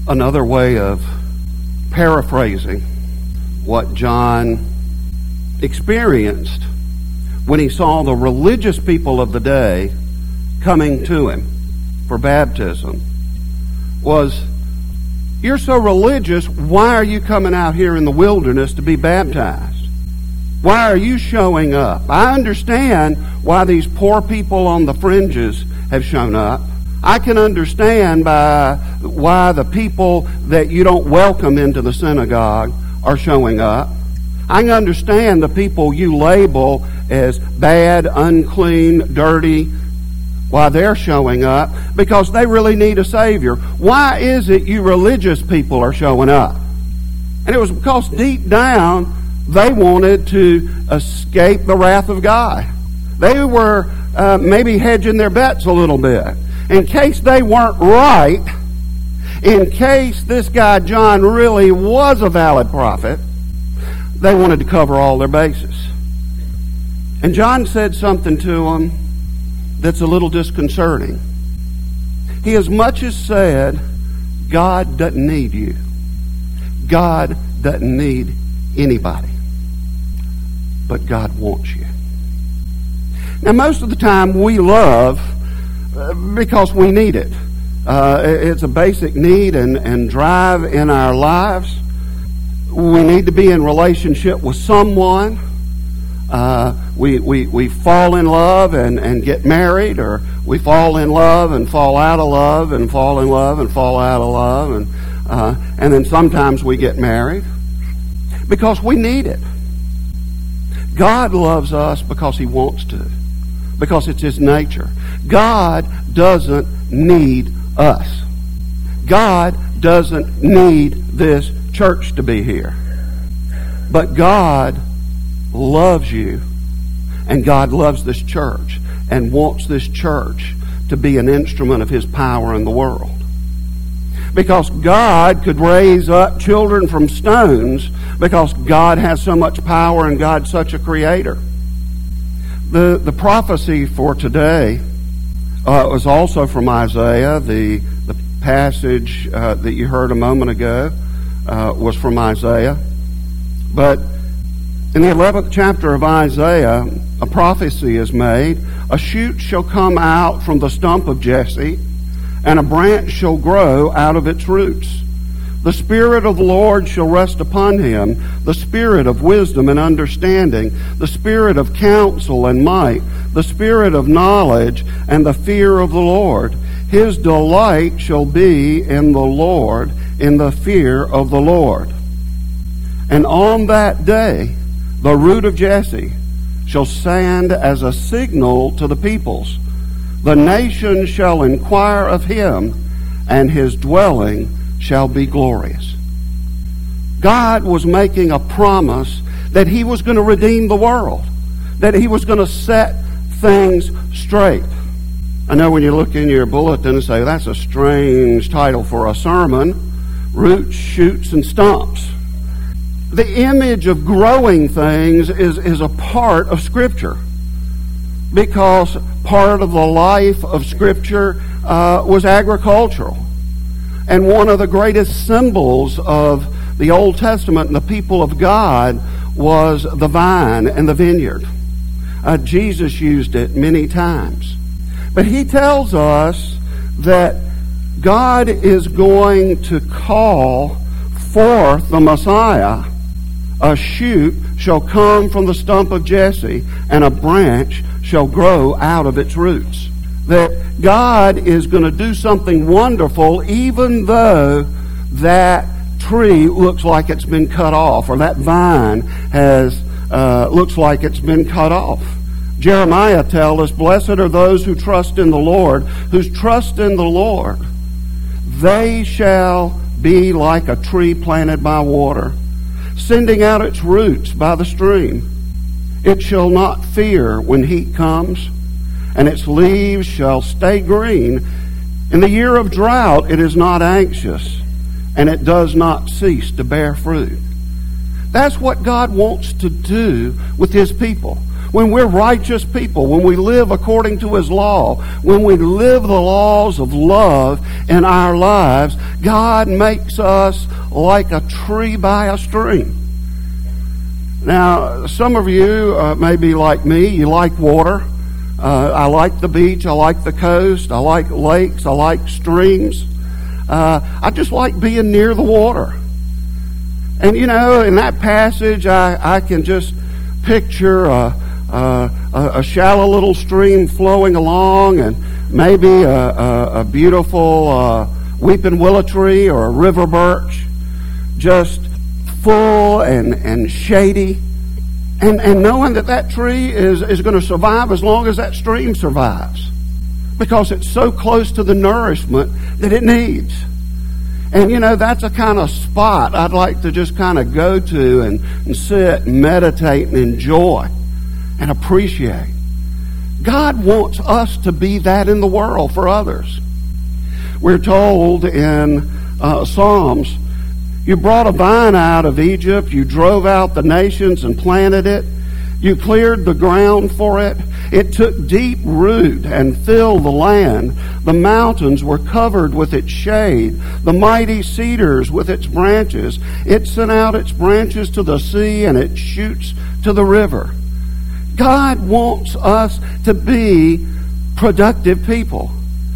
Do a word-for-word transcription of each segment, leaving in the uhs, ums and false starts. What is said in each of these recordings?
another way of paraphrasing what John experienced when he saw the religious people of the day coming to him for baptism was, you're so religious, why are you coming out here in the wilderness to be baptized? Why are you showing up? I understand why these poor people on the fringes have shown up. I can understand by why the people that you don't welcome into the synagogue are showing up. I can understand the people you label as bad, unclean, dirty, why they're showing up, because they really need a Savior. Why is it you religious people are showing up? And it was because deep down they wanted to escape the wrath of God. They were uh, maybe hedging their bets a little bit. In case they weren't right, in case this guy John really was a valid prophet, they wanted to cover all their bases. And John said something to them that's a little disconcerting. He as much as said, God doesn't need you. God doesn't need anybody. But God wants you. Now, most of the time we love uh, because we need it. Uh, it's a basic need and, and drive in our lives. We need to be in relationship with someone. Uh, we, we, we fall in love and, and get married, or we fall in love and fall out of love and fall in love and fall out of love. And, uh, and then sometimes we get married because we need it. God loves us because He wants to, because it's His nature. God doesn't need us. God doesn't need this church to be here. But God loves you, and God loves this church and wants this church to be an instrument of His power in the world. Because God could raise up children from stones, because God has so much power and God's such a creator. The, the prophecy for today uh, was also from Isaiah. The, the passage uh, that you heard a moment ago uh, was from Isaiah. But in the eleventh chapter of Isaiah, a prophecy is made. A shoot shall come out from the stump of Jesse, and a branch shall grow out of its roots. The Spirit of the Lord shall rest upon him, the Spirit of wisdom and understanding, the Spirit of counsel and might, the Spirit of knowledge and the fear of the Lord. His delight shall be in the Lord, in the fear of the Lord. And on that day, the root of Jesse shall stand as a signal to the peoples. The nations shall inquire of him, and his dwelling shall be glorious. God was making a promise that He was going to redeem the world, that He was going to set things straight. I know when you look in your bulletin and say, that's a strange title for a sermon, roots, shoots, and stumps. The image of growing things is, is a part of Scripture, because part of the life of Scripture uh, was agricultural. And one of the greatest symbols of the Old Testament and the people of God was the vine and the vineyard. Uh, Jesus used it many times. But He tells us that God is going to call forth the Messiah. A shoot shall come from the stump of Jesse, and a branch shall grow out of its roots. That God is going to do something wonderful, even though that tree looks like it's been cut off, or that vine has uh, looks like it's been cut off. Jeremiah tells us, blessed are those who trust in the Lord, whose trust in the Lord. They shall be like a tree planted by water, sending out its roots by the stream. It shall not fear when heat comes, and its leaves shall stay green. In the year of drought it is not anxious, and it does not cease to bear fruit. That's what God wants to do with His people. when we're righteous people, when we live according to His law, when we live the laws of love in our lives, God makes us like a tree by a stream. Now, some of you uh, may be like me. You like water. Uh, I like the beach. I like the coast. I like lakes. I like streams. Uh, I just like being near the water. And, you know, in that passage, I, I can just picture a, a, a shallow little stream flowing along, and maybe a, a, a beautiful uh, weeping willow tree or a river birch, just full and, and shady. And, and knowing that that tree is, is going to survive as long as that stream survives, because it's so close to the nourishment that it needs. And, you know, that's a kind of spot I'd like to just kind of go to and, and sit and meditate and enjoy and appreciate. God wants us to be that in the world for others. We're told in uh, Psalms, you brought a vine out of Egypt, you drove out the nations and planted it. You cleared the ground for it. It took deep root and filled the land. The mountains were covered with its shade, the mighty cedars with its branches. It sent out its branches to the sea and its shoots to the river. God wants us to be productive people.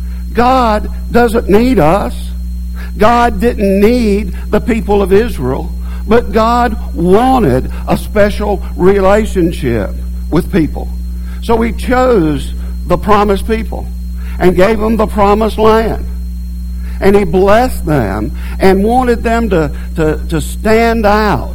God doesn't need us. God didn't need the people of Israel. But God wanted a special relationship with people. So He chose the promised people and gave them the promised land. And He blessed them and wanted them to, to, to stand out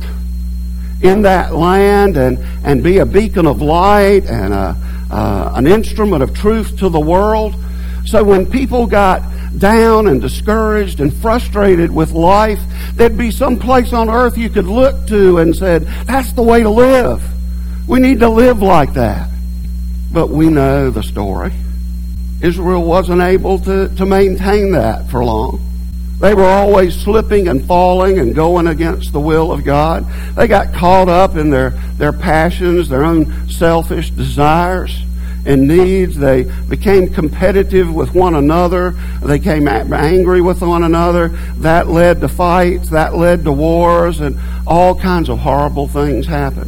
in that land and, and be a beacon of light and a, uh, an instrument of truth to the world. So when people got down and discouraged and frustrated with life, there'd be some place on earth you could look to and said, that's the way to live. We need to live like that. But we know the story. Israel wasn't able to, to maintain that for long. They were always slipping and falling and going against the will of God. They got caught up in their, their passions, their own selfish desires and needs. They became competitive with one another. They became angry with one another. That led to fights. That led to wars, and all kinds of horrible things happened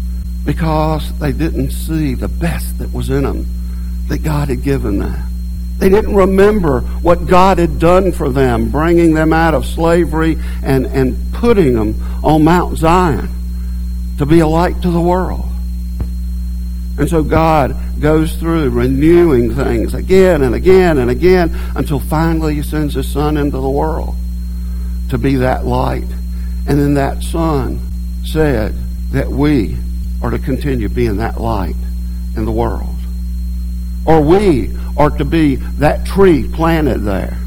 because they didn't see the best that was in them, that God had given them. They didn't remember what God had done for them, bringing them out of slavery and, and putting them on Mount Zion to be a light to the world. And so God goes through renewing things again and again and again until finally He sends His Son into the world to be that light. And then that Son said that we are to continue being that light in the world. Or we are to be that tree planted there.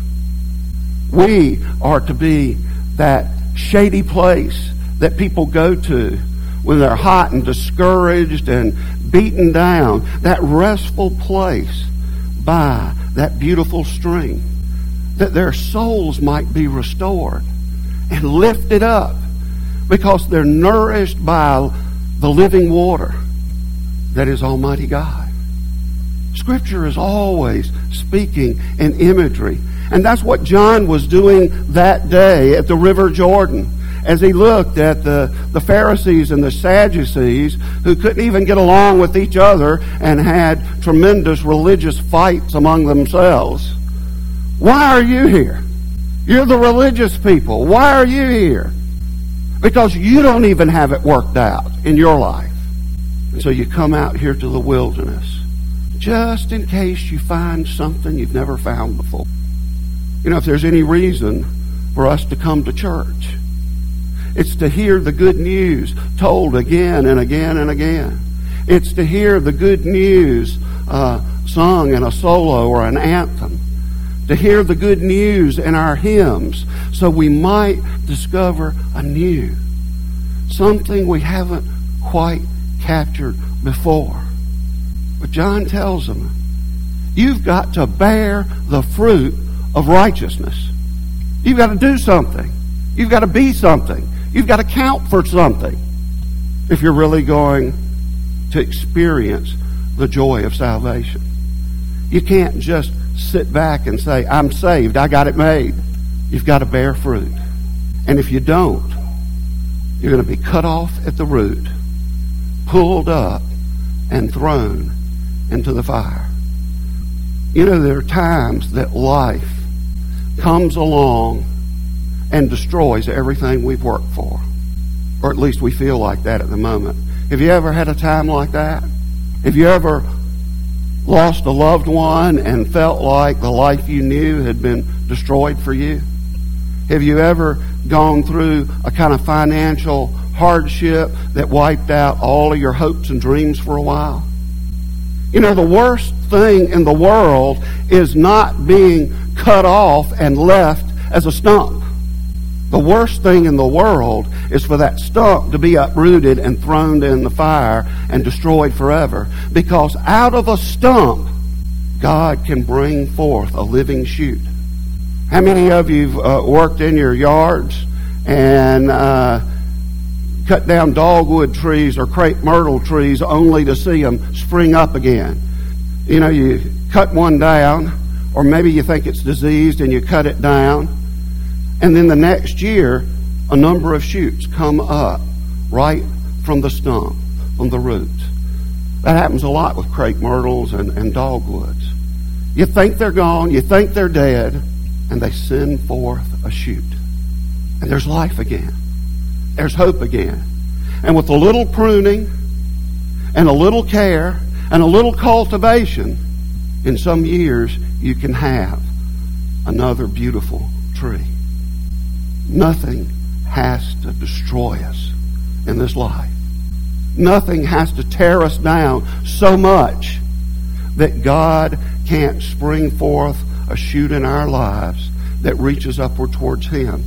We are to be that shady place that people go to when they're hot and discouraged and beaten down, that restful place by that beautiful stream, that their souls might be restored and lifted up because they're nourished by the living water that is Almighty God. Scripture is always speaking in imagery, and that's what John was doing that day at the River Jordan, as he looked at the, the Pharisees and the Sadducees who couldn't even get along with each other and had tremendous religious fights among themselves. Why are you here? You're the religious people. Why are you here? Because you don't even have it worked out in your life. And so you come out here to the wilderness just in case you find something you've never found before. You know, if there's any reason for us to come to church, it's to hear the good news told again and again and again. It's to hear the good news uh, sung in a solo or an anthem. To hear the good news in our hymns so we might discover anew something we haven't quite captured before. But John tells them, you've got to bear the fruit of righteousness. You've got to do something. You've got to be something. You've got to count for something if you're really going to experience the joy of salvation. You can't just sit back and say, I'm saved, I got it made. You've got to bear fruit. And if you don't, you're going to be cut off at the root, pulled up, and thrown into the fire. You know, there are times that life comes along and destroys everything we've worked for. Or at least we feel like that at the moment. Have you ever had a time like that? Have you ever lost a loved one and felt like the life you knew had been destroyed for you? Have you ever gone through a kind of financial hardship that wiped out all of your hopes and dreams for a while? You know, the worst thing in the world is not being cut off and left as a stump. The worst thing in the world is for that stump to be uprooted and thrown in the fire and destroyed forever. Because out of a stump, God can bring forth a living shoot. How many of you have uh, worked in your yards and uh, cut down dogwood trees or crepe myrtle trees only to see them spring up again? You know, you cut one down, or maybe you think it's diseased and you cut it down, and then the next year a number of shoots come up right from the stump, from the roots. That happens a lot with crepe myrtles and, and dogwoods. You think they're gone, you think they're dead, and they send forth a shoot. And there's life again. There's hope again. And with a little pruning and a little care and a little cultivation, in some years you can have another beautiful tree. Nothing has to destroy us in this life. Nothing has to tear us down so much that God can't spring forth a shoot in our lives that reaches upward towards Him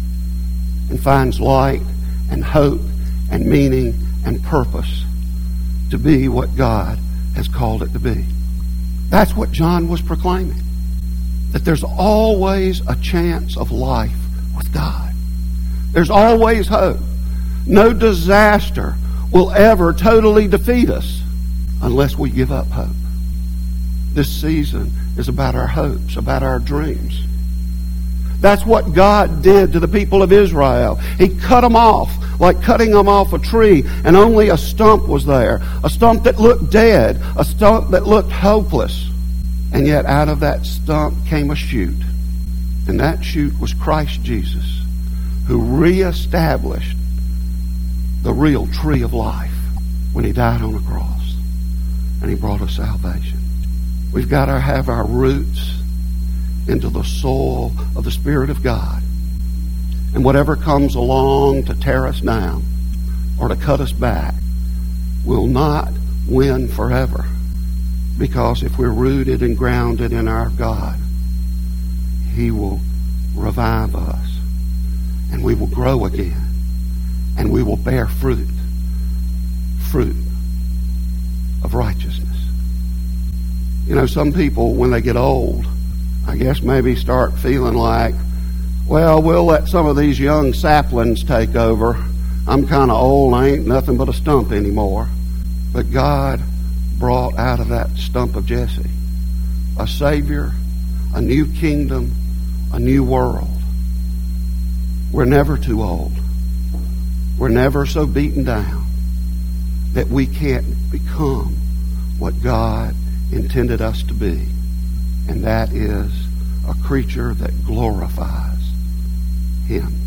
and finds light and hope and meaning and purpose to be what God has called it to be. That's what John was proclaiming. That there's always a chance of life with God. There's always hope. No disaster will ever totally defeat us unless we give up hope. This season is about our hopes, about our dreams. That's what God did to the people of Israel. He cut them off, like cutting them off a tree, and only a stump was there. A stump that looked dead, a stump that looked hopeless. And yet out of that stump came a shoot. And that shoot was Christ Jesus, who reestablished the real tree of life when He died on the cross. And He brought us salvation. We've got to have our roots into the soil of the Spirit of God. And whatever comes along to tear us down or to cut us back will not win forever. Because if we're rooted and grounded in our God, He will revive us. And we will grow again. And we will bear fruit. Fruit of righteousness. You know, some people, when they get old, I guess maybe start feeling like, well, we'll let some of these young saplings take over. I'm kind of old. I ain't nothing but a stump anymore. But God brought out of that stump of Jesse a Savior, a new kingdom, a new world. We're never too old. We're never so beaten down that we can't become what God intended us to be. And that is a creature that glorifies Him.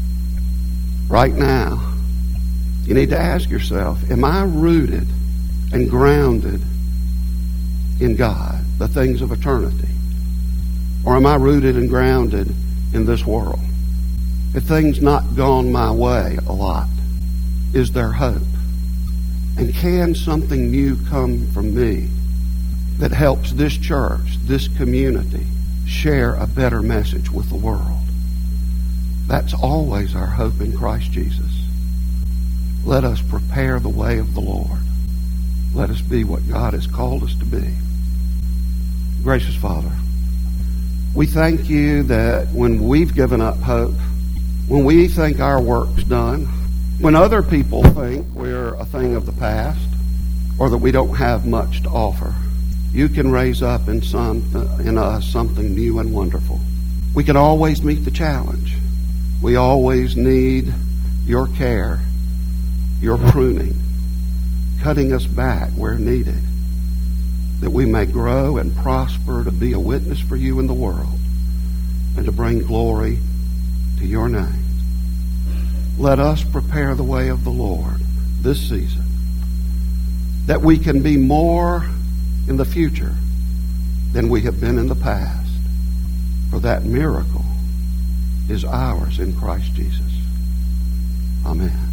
Right now, you need to ask yourself, am I rooted and grounded in God, the things of eternity? Or am I rooted and grounded in this world? If things not gone my way a lot, is there hope? And can something new come from me that helps this church, this community, share a better message with the world? That's always our hope in Christ Jesus. Let us prepare the way of the Lord. Let us be what God has called us to be. Gracious Father, we thank You that when we've given up hope, when we think our work's done, when other people think we're a thing of the past, or that we don't have much to offer, you can raise up in some uh, in us something new and wonderful. We can always meet the challenge. We always need your care, your pruning, cutting us back where needed, that we may grow and prosper to be a witness for you in the world and to bring glory to your name. Let us prepare the way of the Lord this season, that we can be more in the future than we have been in the past, for that miracle is ours in Christ Jesus. Amen.